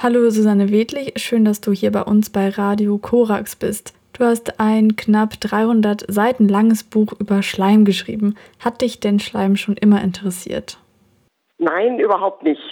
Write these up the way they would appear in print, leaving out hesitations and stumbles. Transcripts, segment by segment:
Hallo Susanne Wedlich, schön, dass du hier bei uns bei Radio Korax bist. Du hast ein knapp 300 Seiten langes Buch über Schleim geschrieben. Hat dich denn Schleim schon immer interessiert? Nein, überhaupt nicht.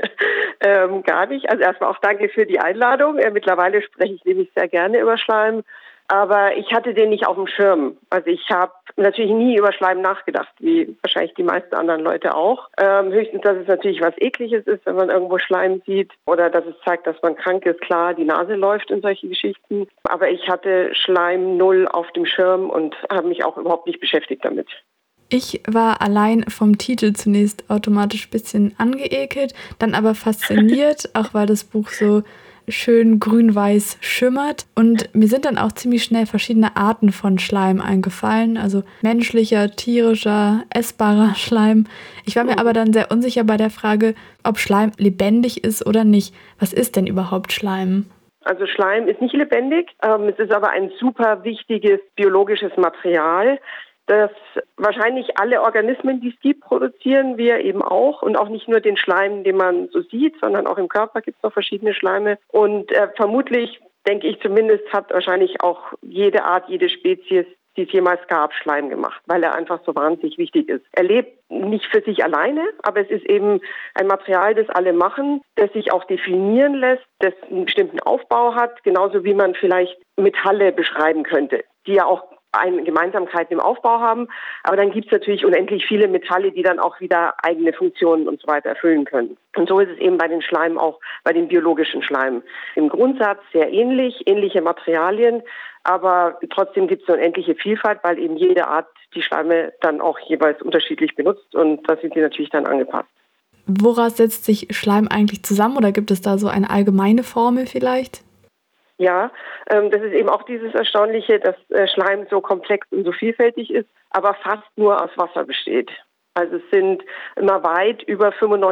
Gar nicht. Also erstmal auch danke für die Einladung. Mittlerweile spreche ich nämlich sehr gerne über Schleim. Aber ich hatte den nicht auf dem Schirm. Also ich habe natürlich nie über Schleim nachgedacht, wie wahrscheinlich die meisten anderen Leute auch. Höchstens, dass es natürlich was Ekliges ist, wenn man irgendwo Schleim sieht. Oder dass es zeigt, dass man krank ist. Klar, die Nase läuft in solche Geschichten. Aber ich hatte Schleim null auf dem Schirm und habe mich auch überhaupt nicht beschäftigt damit. Ich war allein vom Titel zunächst automatisch ein bisschen angeekelt, dann aber fasziniert, auch weil das Buch so schön grün-weiß schimmert. Und mir sind dann auch ziemlich schnell verschiedene Arten von Schleim eingefallen, also menschlicher, tierischer, essbarer Schleim. Ich war mir aber dann sehr unsicher bei der Frage, ob Schleim lebendig ist oder nicht. Was ist denn überhaupt Schleim? Also Schleim ist nicht lebendig, es ist aber ein super wichtiges biologisches Material, das wahrscheinlich alle Organismen, die es gibt, produzieren, wir eben auch. Und auch nicht nur den Schleim, den man so sieht, sondern auch im Körper gibt es noch verschiedene Schleime. Und vermutlich, denke ich zumindest, hat wahrscheinlich auch jede Art, jede Spezies, die es jemals gab, Schleim gemacht, weil er einfach so wahnsinnig wichtig ist. Er lebt nicht für sich alleine, aber es ist eben ein Material, das alle machen, das sich auch definieren lässt, das einen bestimmten Aufbau hat, genauso wie man vielleicht Metalle beschreiben könnte, die ja auch eine Gemeinsamkeit im Aufbau haben. Aber dann gibt es natürlich unendlich viele Metalle, die dann auch wieder eigene Funktionen und so weiter erfüllen können. Und so ist es eben bei den Schleimen auch, bei den biologischen Schleimen. Im Grundsatz sehr ähnliche Materialien, aber trotzdem gibt es eine unendliche Vielfalt, weil eben jede Art die Schleime dann auch jeweils unterschiedlich benutzt und da sind sie natürlich dann angepasst. Woraus setzt sich Schleim eigentlich zusammen oder gibt es da so eine allgemeine Formel vielleicht? Ja, das ist eben auch dieses Erstaunliche, dass Schleim so komplex und so vielfältig ist, aber fast nur aus Wasser besteht. Also es sind immer weit über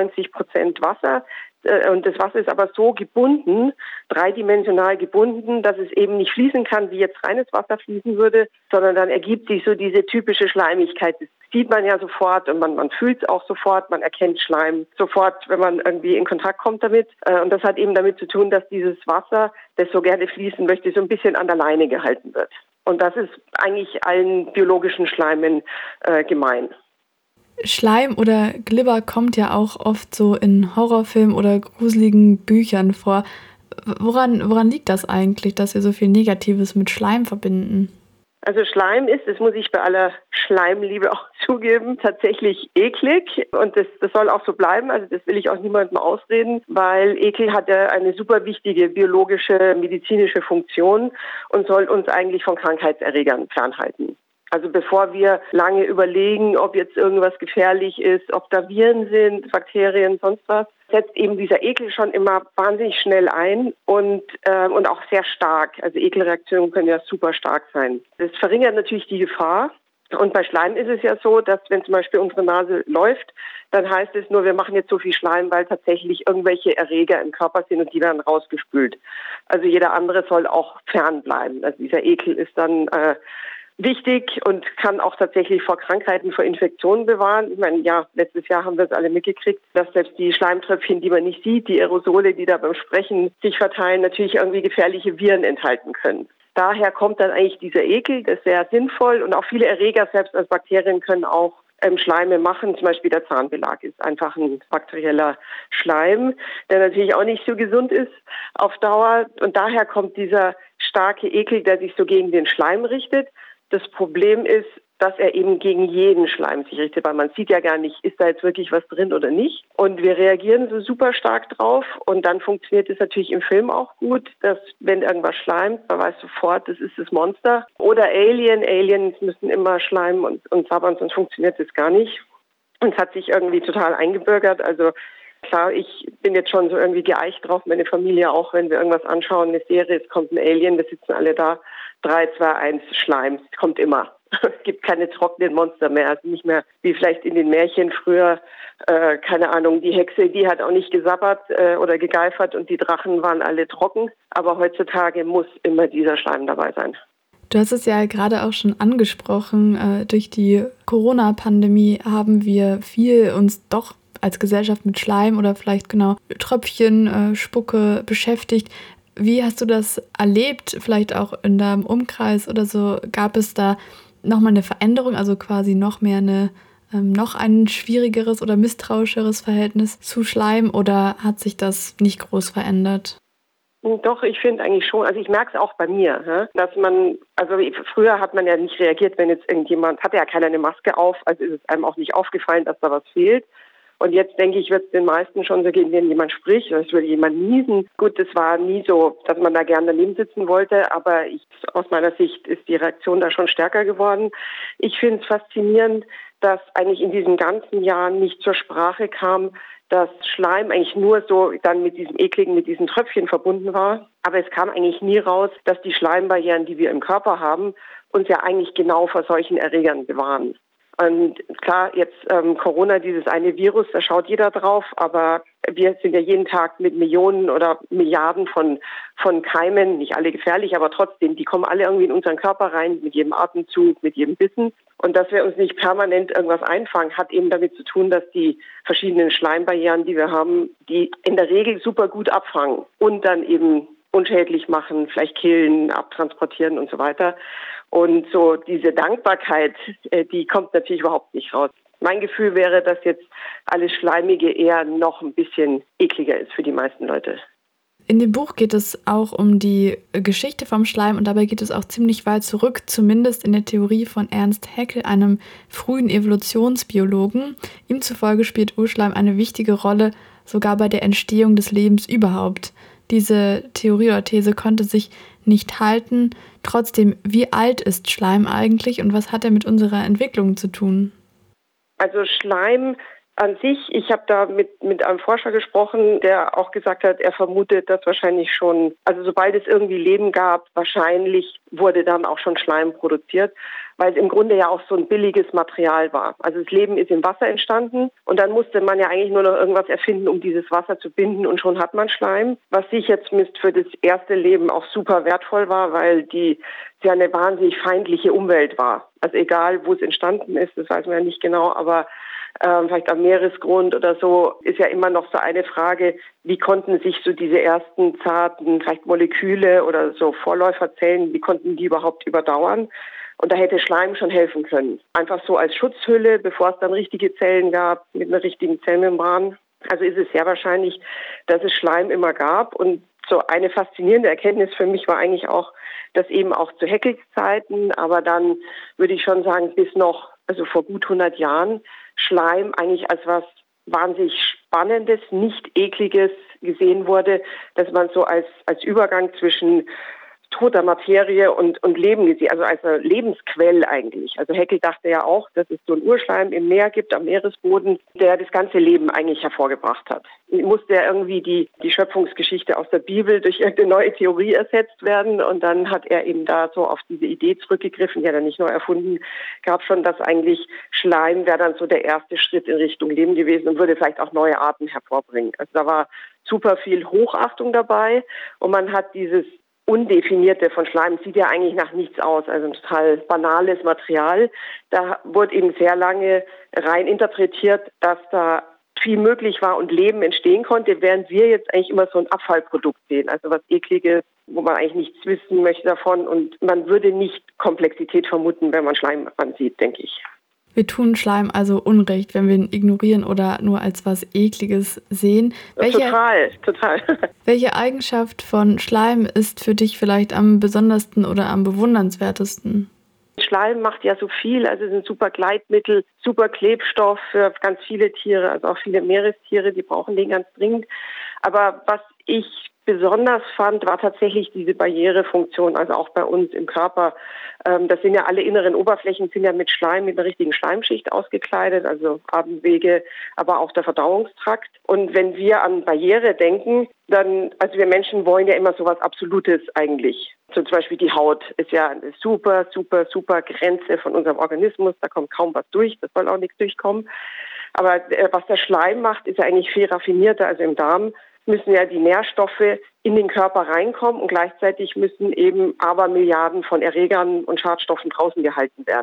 95% Wasser. Und das Wasser ist aber so gebunden, dreidimensional gebunden, dass es eben nicht fließen kann, wie jetzt reines Wasser fließen würde, sondern dann ergibt sich so diese typische Schleimigkeit. Das sieht man ja sofort und man fühlt es auch sofort, man erkennt Schleim sofort, wenn man irgendwie in Kontakt kommt damit. Und das hat eben damit zu tun, dass dieses Wasser, das so gerne fließen möchte, so ein bisschen an der Leine gehalten wird. Und das ist eigentlich allen biologischen Schleimen gemein. Schleim oder Glibber kommt ja auch oft so in Horrorfilmen oder gruseligen Büchern vor. Woran liegt das eigentlich, dass wir so viel Negatives mit Schleim verbinden? Also Schleim ist, das muss ich bei aller Schleimliebe auch zugeben, tatsächlich eklig und das soll auch so bleiben, also das will ich auch niemandem ausreden, weil Ekel hat ja eine super wichtige biologische, medizinische Funktion und soll uns eigentlich von Krankheitserregern fernhalten. Also bevor wir lange überlegen, ob jetzt irgendwas gefährlich ist, ob da Viren sind, Bakterien, sonst was, setzt eben dieser Ekel schon immer wahnsinnig schnell ein und auch sehr stark. Also Ekelreaktionen können ja super stark sein. Das verringert natürlich die Gefahr. Und bei Schleim ist es ja so, dass wenn zum Beispiel unsere Nase läuft, dann heißt es nur, wir machen jetzt so viel Schleim, weil tatsächlich irgendwelche Erreger im Körper sind und die werden rausgespült. Also jeder andere soll auch fernbleiben. Also dieser Ekel ist dann wichtig und kann auch tatsächlich vor Krankheiten, vor Infektionen bewahren. Ich meine, ja, letztes Jahr haben wir es alle mitgekriegt, dass selbst die Schleimtröpfchen, die man nicht sieht, die Aerosole, die da beim Sprechen sich verteilen, natürlich irgendwie gefährliche Viren enthalten können. Daher kommt dann eigentlich dieser Ekel, das ist sehr sinnvoll und auch viele Erreger, selbst als Bakterien, können auch Schleime machen. Zum Beispiel der Zahnbelag ist einfach ein bakterieller Schleim, der natürlich auch nicht so gesund ist auf Dauer. Und daher kommt dieser starke Ekel, der sich so gegen den Schleim richtet. Das Problem ist, dass er eben gegen jeden Schleim sich richtet, weil man sieht ja gar nicht, ist da jetzt wirklich was drin oder nicht. Und wir reagieren so super stark drauf und dann funktioniert es natürlich im Film auch gut, dass wenn irgendwas schleimt, man weiß sofort, das ist das Monster. Oder Aliens müssen immer schleimen und sabbern, sonst funktioniert das gar nicht. Und es hat sich irgendwie total eingebürgert, also klar, ich bin jetzt schon so irgendwie geeicht drauf, meine Familie auch, wenn wir irgendwas anschauen, eine Serie, es kommt ein Alien, wir sitzen alle da, 3, 2, 1, Schleim, es kommt immer. Es gibt keine trockenen Monster mehr, also nicht mehr wie vielleicht in den Märchen früher, keine Ahnung, die Hexe, die hat auch nicht gesabbert oder gegeifert und die Drachen waren alle trocken, aber heutzutage muss immer dieser Schleim dabei sein. Du hast es ja gerade auch schon angesprochen, durch die Corona-Pandemie haben wir viel uns doch als Gesellschaft mit Schleim oder vielleicht genau Tröpfchen, Spucke beschäftigt. Wie hast du das erlebt, vielleicht auch in deinem Umkreis oder so? Gab es da nochmal eine Veränderung, also quasi noch ein schwierigeres oder misstrauischeres Verhältnis zu Schleim oder hat sich das nicht groß verändert? Doch, ich finde eigentlich schon, also ich merke es auch bei mir, dass früher hat man ja nicht reagiert, wenn jetzt hatte ja keiner eine Maske auf, also ist es einem auch nicht aufgefallen, dass da was fehlt. Und jetzt denke ich, wird es den meisten schon so gehen, wenn jemand spricht oder es würde jemand niesen. Gut, das war nie so, dass man da gerne daneben sitzen wollte, aber aus meiner Sicht ist die Reaktion da schon stärker geworden. Ich finde es faszinierend, dass eigentlich in diesen ganzen Jahren nicht zur Sprache kam, dass Schleim eigentlich nur so dann mit diesen Tröpfchen verbunden war. Aber es kam eigentlich nie raus, dass die Schleimbarrieren, die wir im Körper haben, uns ja eigentlich genau vor solchen Erregern bewahren. Und klar, jetzt Corona, dieses eine Virus, da schaut jeder drauf, aber wir sind ja jeden Tag mit Millionen oder Milliarden von Keimen, nicht alle gefährlich, aber trotzdem, die kommen alle irgendwie in unseren Körper rein, mit jedem Atemzug, mit jedem Bissen. Und dass wir uns nicht permanent irgendwas einfangen, hat eben damit zu tun, dass die verschiedenen Schleimbarrieren, die wir haben, die in der Regel super gut abfangen und dann eben unschädlich machen, vielleicht killen, abtransportieren und so weiter. Und so diese Dankbarkeit, die kommt natürlich überhaupt nicht raus. Mein Gefühl wäre, dass jetzt alles Schleimige eher noch ein bisschen ekliger ist für die meisten Leute. In dem Buch geht es auch um die Geschichte vom Schleim und dabei geht es auch ziemlich weit zurück, zumindest in der Theorie von Ernst Haeckel, einem frühen Evolutionsbiologen. Ihm zufolge spielt Urschleim eine wichtige Rolle, sogar bei der Entstehung des Lebens überhaupt. Diese Theorie oder These konnte sich nicht halten. Trotzdem, wie alt ist Schleim eigentlich und was hat er mit unserer Entwicklung zu tun? Also Schleim an sich, ich habe da mit einem Forscher gesprochen, der auch gesagt hat, er vermutet, dass wahrscheinlich schon, also sobald es irgendwie Leben gab, wahrscheinlich wurde dann auch schon Schleim produziert, weil es im Grunde ja auch so ein billiges Material war. Also das Leben ist im Wasser entstanden und dann musste man ja eigentlich nur noch irgendwas erfinden, um dieses Wasser zu binden und schon hat man Schleim, was sicher zumindest für das erste Leben auch super wertvoll war, weil die ja eine wahnsinnig feindliche Umwelt war. Also egal, wo es entstanden ist, das weiß man ja nicht genau, aber vielleicht am Meeresgrund oder so, ist ja immer noch so eine Frage, wie konnten sich so diese ersten zarten, vielleicht Moleküle oder so Vorläuferzellen, wie konnten die überhaupt überdauern? Und da hätte Schleim schon helfen können. Einfach so als Schutzhülle, bevor es dann richtige Zellen gab, mit einer richtigen Zellmembran. Also ist es sehr wahrscheinlich, dass es Schleim immer gab. Und so eine faszinierende Erkenntnis für mich war eigentlich auch, dass eben auch zu Haeckels Zeiten, aber dann würde ich schon sagen, bis noch, also vor gut 100 Jahren, Schleim eigentlich als was wahnsinnig Spannendes, nicht Ekliges gesehen wurde, dass man so als Übergang zwischen toter Materie und Leben gesehen, also als eine Lebensquelle eigentlich. Also Haeckel dachte ja auch, dass es so einen Urschleim im Meer gibt, am Meeresboden, der das ganze Leben eigentlich hervorgebracht hat. Musste ja irgendwie die Schöpfungsgeschichte aus der Bibel durch irgendeine neue Theorie ersetzt werden und dann hat er eben da so auf diese Idee zurückgegriffen, die hat er nicht neu erfunden, gab schon, dass eigentlich Schleim wäre dann so der erste Schritt in Richtung Leben gewesen und würde vielleicht auch neue Arten hervorbringen. Also da war super viel Hochachtung dabei und man hat dieses Undefinierte von Schleim, sieht ja eigentlich nach nichts aus, also ein total banales Material. Da wurde eben sehr lange rein interpretiert, dass da viel möglich war und Leben entstehen konnte, während wir jetzt eigentlich immer so ein Abfallprodukt sehen, also was Ekliges, wo man eigentlich nichts wissen möchte davon und man würde nicht Komplexität vermuten, wenn man Schleim ansieht, denke ich. Wir tun Schleim also Unrecht, wenn wir ihn ignorieren oder nur als was Ekliges sehen. Total. Welche Eigenschaft von Schleim ist für dich vielleicht am besondersten oder am bewundernswertesten? Schleim macht ja so viel, also es ist ein super Gleitmittel, super Klebstoff für ganz viele Tiere, also auch viele Meerestiere, die brauchen den ganz dringend. Aber was ich besonders fand, war tatsächlich diese Barrierefunktion, also auch bei uns im Körper. Das sind ja alle inneren Oberflächen, sind ja mit Schleim, mit einer richtigen Schleimschicht ausgekleidet, also Atemwege, aber auch der Verdauungstrakt. Und wenn wir an Barriere denken, dann, also wir Menschen wollen ja immer so was Absolutes eigentlich. So zum Beispiel die Haut ist ja eine super Grenze von unserem Organismus, da kommt kaum was durch, da soll auch nichts durchkommen. Aber was der Schleim macht, ist ja eigentlich viel raffinierter, also im Darm müssen ja die Nährstoffe in den Körper reinkommen und gleichzeitig müssen eben Abermilliarden von Erregern und Schadstoffen draußen gehalten werden.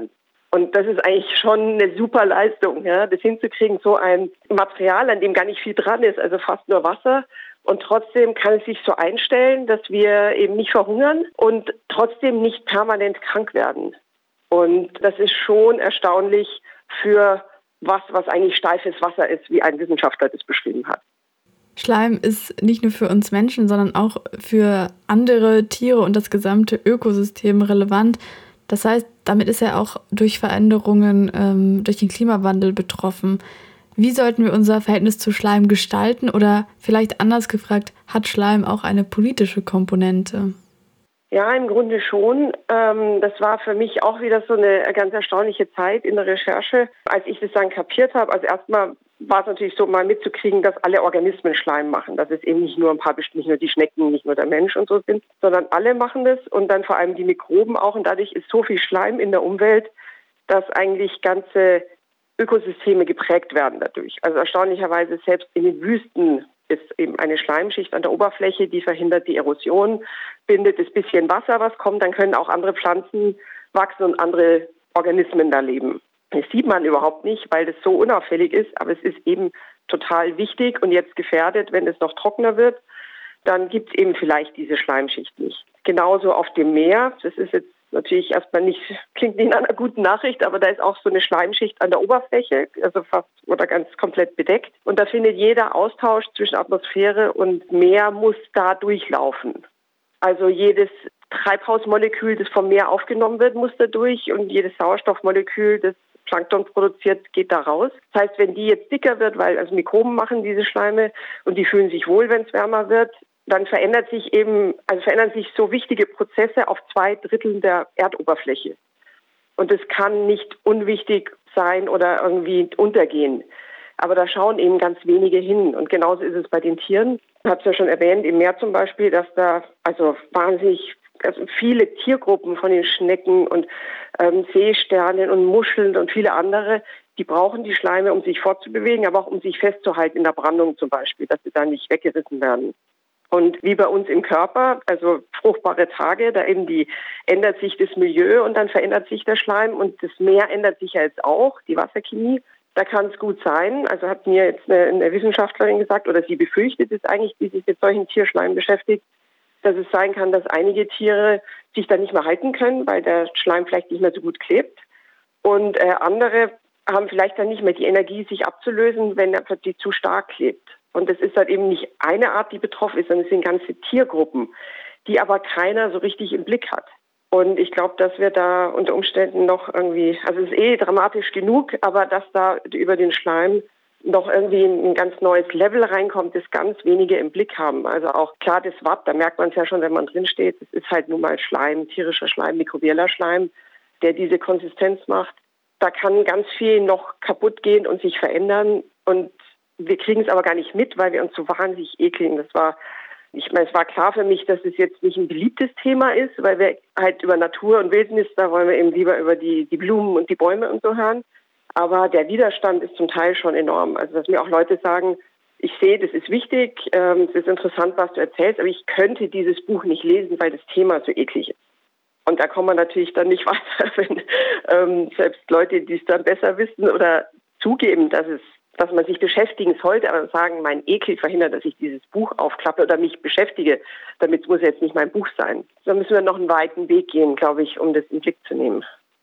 Und das ist eigentlich schon eine super Leistung, ja, das hinzukriegen, so ein Material, an dem gar nicht viel dran ist, also fast nur Wasser. Und trotzdem kann es sich so einstellen, dass wir eben nicht verhungern und trotzdem nicht permanent krank werden. Und das ist schon erstaunlich für was eigentlich steifes Wasser ist, wie ein Wissenschaftler das beschrieben hat. Schleim ist nicht nur für uns Menschen, sondern auch für andere Tiere und das gesamte Ökosystem relevant. Das heißt, damit ist er auch durch Veränderungen durch den Klimawandel betroffen. Wie sollten wir unser Verhältnis zu Schleim gestalten? Oder vielleicht anders gefragt, hat Schleim auch eine politische Komponente? Ja, im Grunde schon. Das war für mich auch wieder so eine ganz erstaunliche Zeit in der Recherche, als ich das dann kapiert habe. Also erstmal war es natürlich so, mal mitzukriegen, dass alle Organismen Schleim machen. Dass es eben nicht nur nicht nur die Schnecken, nicht nur der Mensch und so sind, sondern alle machen das und dann vor allem die Mikroben auch. Und dadurch ist so viel Schleim in der Umwelt, dass eigentlich ganze Ökosysteme geprägt werden dadurch. Also erstaunlicherweise selbst in den Wüsten ist eben eine Schleimschicht an der Oberfläche, die verhindert die Erosion, bindet das bisschen Wasser, was kommt, dann können auch andere Pflanzen wachsen und andere Organismen da leben. Das sieht man überhaupt nicht, weil das so unauffällig ist, aber es ist eben total wichtig und jetzt gefährdet, wenn es noch trockener wird, dann gibt es eben vielleicht diese Schleimschicht nicht. Genauso auf dem Meer, das ist jetzt natürlich erstmal nicht, klingt nicht nach einer guten Nachricht, aber da ist auch so eine Schleimschicht an der Oberfläche, also fast oder ganz komplett bedeckt. Und da findet jeder Austausch zwischen Atmosphäre und Meer muss da durchlaufen. Also jedes Treibhausmolekül, das vom Meer aufgenommen wird, muss da durch und jedes Sauerstoffmolekül, das Plankton produziert, geht da raus. Das heißt, wenn die jetzt dicker wird, weil also Mikroben machen diese Schleime und die fühlen sich wohl, wenn es wärmer wird, dann verändern sich so wichtige Prozesse auf 2/3 der Erdoberfläche. Und das kann nicht unwichtig sein oder irgendwie untergehen. Aber da schauen eben ganz wenige hin. Und genauso ist es bei den Tieren. Ich habe es ja schon erwähnt, im Meer zum Beispiel, dass da wahnsinnig viele Tiergruppen von den Schnecken und Seesternen und Muscheln und viele andere, die brauchen die Schleime, um sich fortzubewegen, aber auch um sich festzuhalten in der Brandung zum Beispiel, dass sie da nicht weggerissen werden. Und wie bei uns im Körper, also fruchtbare Tage, da ändert sich das Milieu und dann verändert sich der Schleim und das Meer ändert sich ja jetzt auch, die Wasserchemie. Da kann es gut sein, also hat mir jetzt eine Wissenschaftlerin gesagt, oder sie befürchtet es eigentlich, die sich mit solchen Tierschleim beschäftigt, dass es sein kann, dass einige Tiere sich da nicht mehr halten können, weil der Schleim vielleicht nicht mehr so gut klebt. Und andere haben vielleicht dann nicht mehr die Energie, sich abzulösen, wenn er plötzlich zu stark klebt. Und es ist halt eben nicht eine Art, die betroffen ist, sondern es sind ganze Tiergruppen, die aber keiner so richtig im Blick hat. Und ich glaube, dass wir da unter Umständen noch irgendwie, also es ist dramatisch genug, aber dass da über den Schleim noch irgendwie ein ganz neues Level reinkommt, das ganz wenige im Blick haben. Also auch klar, das Watt, da merkt man es ja schon, wenn man drin steht, es ist halt nun mal Schleim, tierischer Schleim, mikrobieller Schleim, der diese Konsistenz macht. Da kann ganz viel noch kaputt gehen und sich verändern und wir kriegen es aber gar nicht mit, weil wir uns so wahnsinnig ekeln. Es war klar für mich, dass es jetzt nicht ein beliebtes Thema ist, weil wir halt über Natur und Wildnis, da wollen wir eben lieber über die Blumen und die Bäume und so hören. Aber der Widerstand ist zum Teil schon enorm. Also dass mir auch Leute sagen, ich sehe, das ist wichtig, es ist interessant, was du erzählst, aber ich könnte dieses Buch nicht lesen, weil das Thema so eklig ist. Und da kommt man natürlich dann nicht weiter, wenn selbst Leute, die es dann besser wissen oder zugeben, dass man sich beschäftigen sollte, aber sagen, mein Ekel verhindert, dass ich dieses Buch aufklappe oder mich beschäftige. Damit muss jetzt nicht mein Buch sein. Da müssen wir noch einen weiten Weg gehen, glaube ich, um das in den Blick zu nehmen.